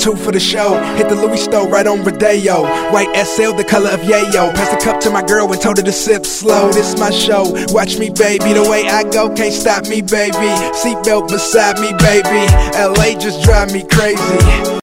two for the show. Hit the Louis store right on Rodeo. White SL, the color of yayo. Passed the cup to my girl and told her to sip slow. This my show, watch me baby. The way I go can't stop me baby. Seatbelt beside me baby. LA just drive me crazy.